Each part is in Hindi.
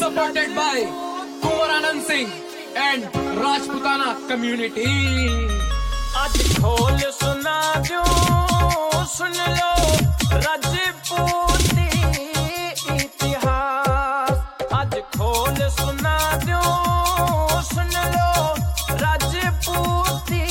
supported by Kumar Anand Singh and Rajputana community. आज खोल सुना दूं, सुन लो राजपूती इतिहास। आज खोल सुना दूं, सुन लो राजपूती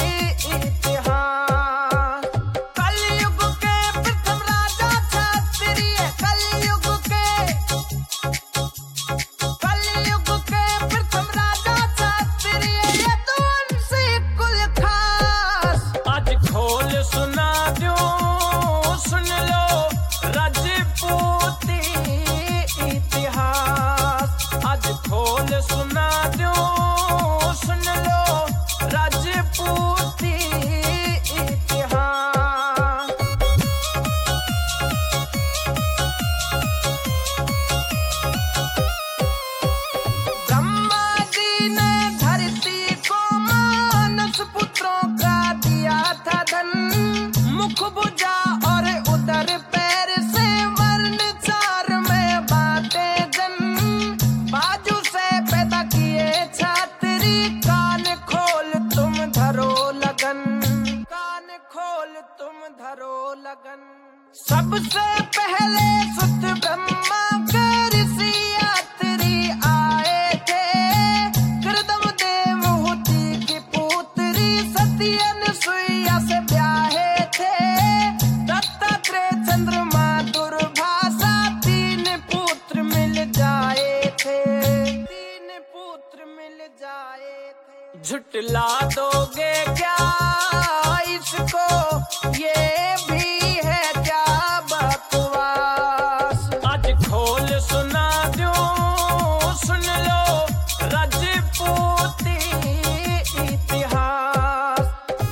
इतिहास। कलयुग के प्रथम राजा क्षत्रिय, कलयुग के प्रथम राजा क्षत्रिय, ये तो उनसे कुल खास। आज खोल सुना दूं, सुन लो राजपूती इतिहास। आज खोल सुना दूं, सुन लो राजपूती इतिहास। ब्रह्मा जी ने धरती को मानस पुत्रों का दिया था धन। मुख भुजा और उदर पैर से वर्ण चार में बांटे जन। बाजू से पैदा किए छात्री, कान खोल तुम धरो लगन, कान खोल तुम धरो लगन। सबसे पहले सुत ब्रह्मा के ऋषि यात्री आए थे। कृदम देवहूति की पुत्री सती अनुसुईया से ब्याहे थे। दत्तात्रेय चंद्रमा दुर्भाषा, तीन पुत्र मिल जाए थे, तीन पुत्र मिल जाए थे। झुटला दोगे क्या इसको, ये भी है क्या बकवास। आज खोल सुना दूं, सुन लो राजपूती इतिहास।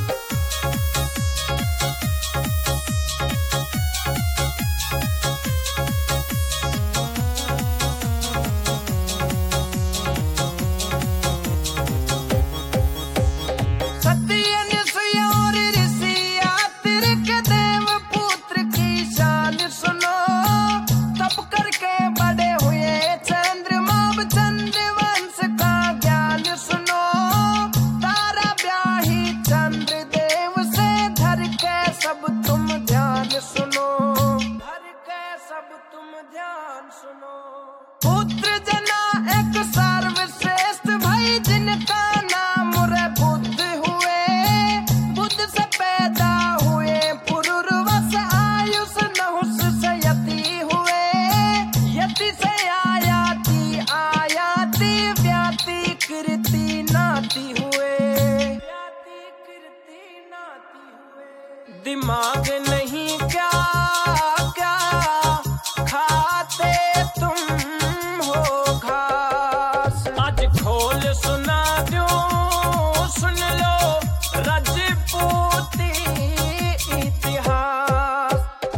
सती अनुसुईया और ऋषि यात्री के देव पुत्र की शान सुनो। तप करके बड़े हुए चंद्रमा, चंद्रवंश का ज्ञान सुनो। तारा ब्याही चंद्र देव से, धर के सब तुम ध्यान सुनो, धर के सब तुम ध्यान सुनो। पुत्र जना एक सर्वश्रेष्ठ भाई, जिनका नाम रे बुद्ध हुए। बुद्ध से पैदा हुए पुरुरवस, आयुष नहुष से यति हुए। यति से आयाति, आयाति व्याति कृति नाति हुए, व्याति कृति नाति हुए। दिमाग नहीं क्या क्या खाते तुम हो घास। आज खोल सुना दूं, सुन लो राजपूती इतिहास।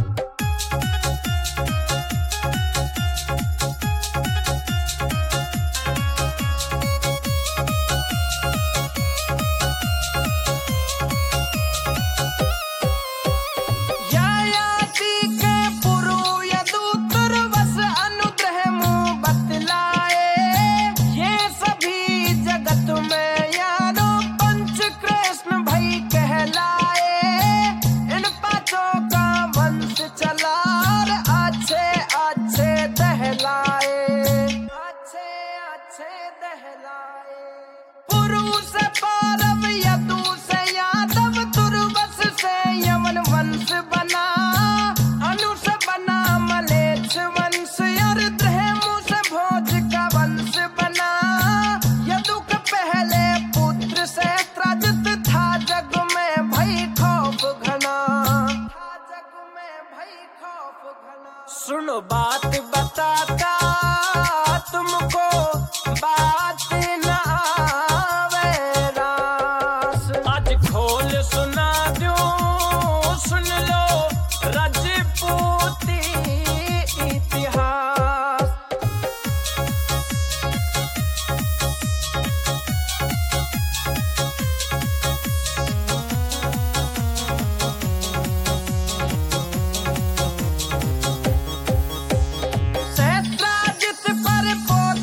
ययाति के पुरु यदुतर वस अनुग्रह मुँह बतलाए। ये सभी जगत में यारो पंच कृष्ण भाई कहलाए। इन पांचों का वंश चला और अच्छे अच्छे दहलाए, अच्छे अच्छे दहलाए। पुरु से पौरव, यदु से यादव, तुर्वस से यवन वंश बना। अनु से बना मलेच्छ वंश, और द्रहमु से भोज का वंश बना। यदु के पहले पुत्र से त्राजित था जग में भई खौफ घना, था जग में भई खौफ घना। सुनो बात बताता तुमको, बात न आवे रास। आज खोल सुना दूं, सुन लो राजपूती इतिहास। सहस्त्राजित पर पोत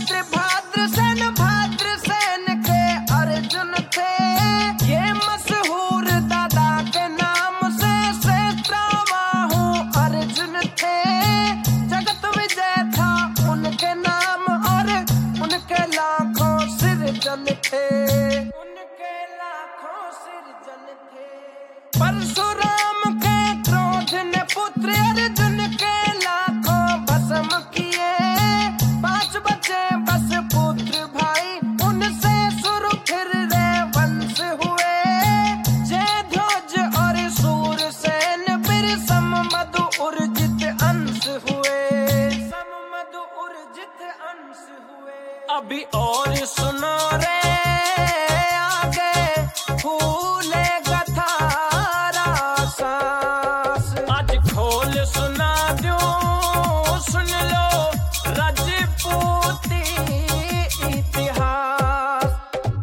अभी और सुनो रे आगे फूलेगा थारा सांस। आज खोल सुना दूं सुन लो राजपूती इतिहास।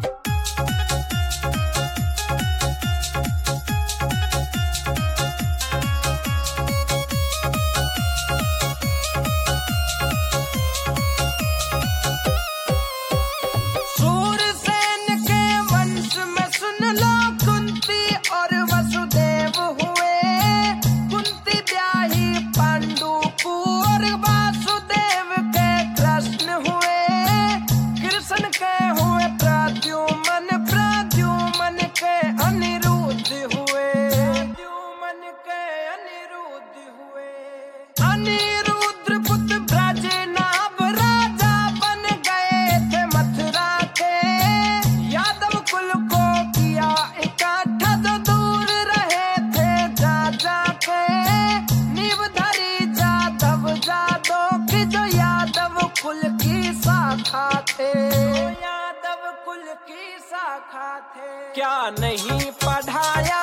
सूरसेन के वंश में सुन लो कुंती और वसुदेव हुए। कुंती ब्याही पांडु को और वासुदेव के कृष्ण हुए। कृष्ण के हुए प्रद्युमन, प्रद्युमन के अनिरुद्ध हुए। प्रद्युमन के अनिरुद्ध हुए। अनिरुद्ध पुत्र ब्रजनाभ राजा बन गए थे मथुरा के। यादव कुल को किया इकट्ठा जो दूर रहे थे जा जाके। नींव धरी जादव जादव की जो यादव कुल की शाखा थे। यादव कुल की शाखा थे। क्या नहीं पढ़ाया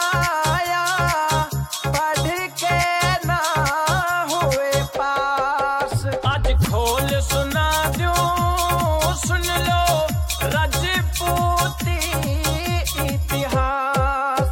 पढ़ के ना हुए पास। आज खोल सुना दूं सुन लो राजपूती इतिहास।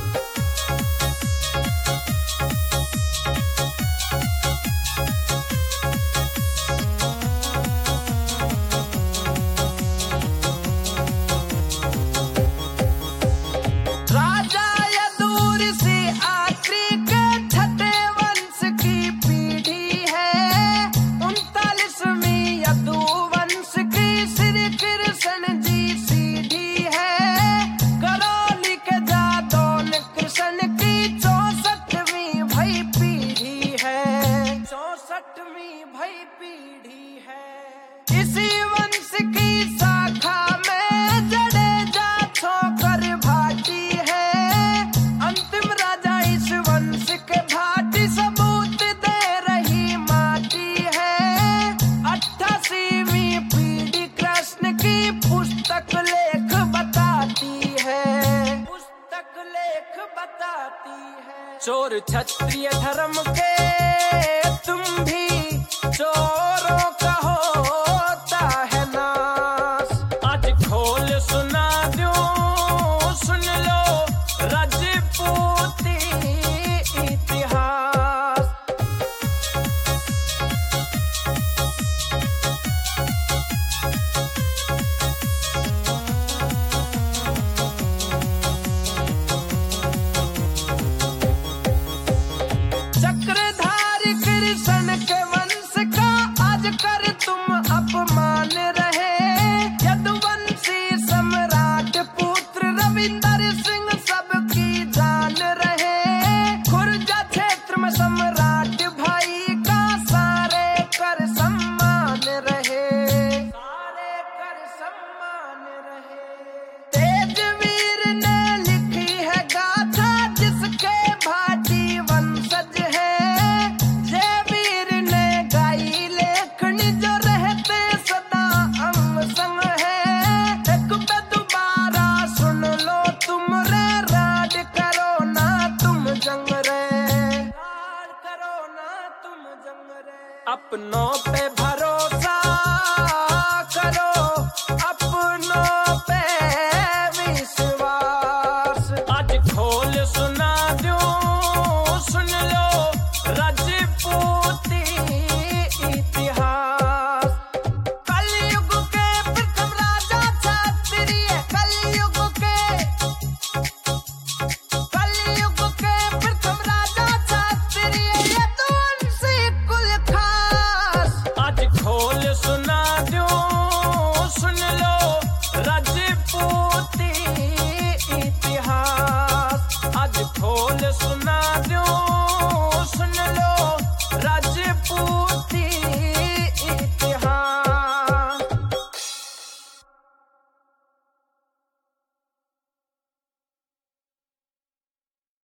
राजा यदूर से आत्री के छठे वंश की पीढ़ी है। 39वीं यदु वंश की श्री कृष्ण जी सीढ़ी है। करौली के जादौन कृष्ण की 64वीं भई पीढ़ी है। 64वीं भई पीढ़ी है। इसी वंश की शाखा में जडेजा छोकर भाटी है। अंतिम राजा इस वंश के भाटी सबूत दे रही माटी है। 88वीं पीढ़ी कृष्ण की पुस्तक लेख बताती है। पुस्तक लेख बताती है। चोर क्षत्रिय धर्म के तुम भी चोरों का होता है नाश। आज खोल सुना दूं सुन लो राजपूती इतिहास। चक्रधारी कृष्ण के वंश का आज कर तुम अपमान रहे। यदुवंशी सम्राट पुत्र रविंदर सिंह सबकी जान रहे। खुर्जा क्षेत्र में सम्राट भाई का सारे कर सम्मान रहे। सारे कर सम्मान रहे। तेजवीर ने लिखी है गाथा जिसके भाटी वंशज है। जयवीर ने गाई लेखनी जो रहते सदा अंग संग है। एक पे दोबारा सुन लो तुम रे राज करो ना तुम जंग रे। राज करो ना तुम जंग रे। अपनों पे भर